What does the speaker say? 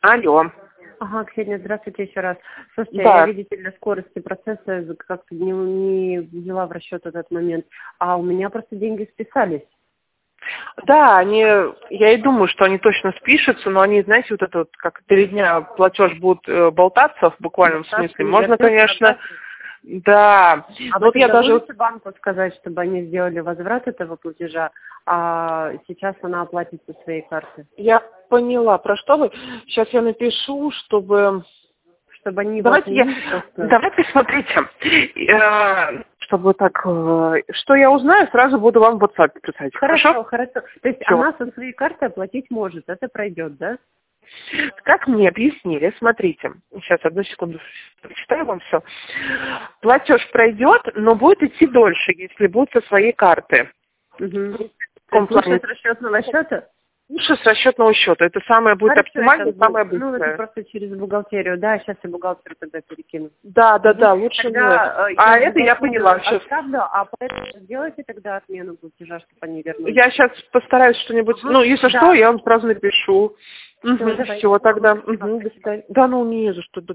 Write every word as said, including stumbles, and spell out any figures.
Алло. Ага, Ксения, здравствуйте еще раз. Слушайте, Да. я, видите, для скорости процесса как-то не, не взяла в расчет этот момент, а у меня просто деньги списались. Да, они, я и думаю, что они точно спишутся, но они, знаете, вот это вот, как три дня платеж будут э, болтаться в буквальном Болтаться, смысле. не Можно, вертеться, конечно, болтаться. да. А Ну, вы вот я тогда даже... можете банку сказать, чтобы они сделали возврат этого платежа, а сейчас она оплатит со своей карты? Я поняла, про что вы. Сейчас я напишу, чтобы... Чтобы они его Давайте я... отменили просто? Давайте смотрите. Э, Чтобы так... э, Что я узнаю, сразу буду вам в WhatsApp писать. Хорошо, Хорошо? хорошо. То есть Всё. она со своей карты оплатить может, это пройдет, да? Как мне объяснили, смотрите, сейчас одну секунду прочитаю вам все. Платеж пройдет, но будет идти дольше, если будет со своей карты. Угу. В То каком есть лучше плане? с расчетного счета? Лучше с расчетного счета. Это самое будет Хорошо, оптимально, это, самое ну, это быстрое. просто через бухгалтерию. Да, сейчас я бухгалтеру тогда перекину. Да, да, Угу. да, лучше Тогда мне. э, А я это я бухгалтерию поняла. Сейчас. отправлю, а поэтому сделайте тогда отмену платежа, чтобы они вернулись. Я сейчас постараюсь что-нибудь. Ага. Ну, если Да. что, я вам сразу напишу. Все, Угу, давайте. все, тогда. Спасибо. Угу, до свидания. Да, ну не за что.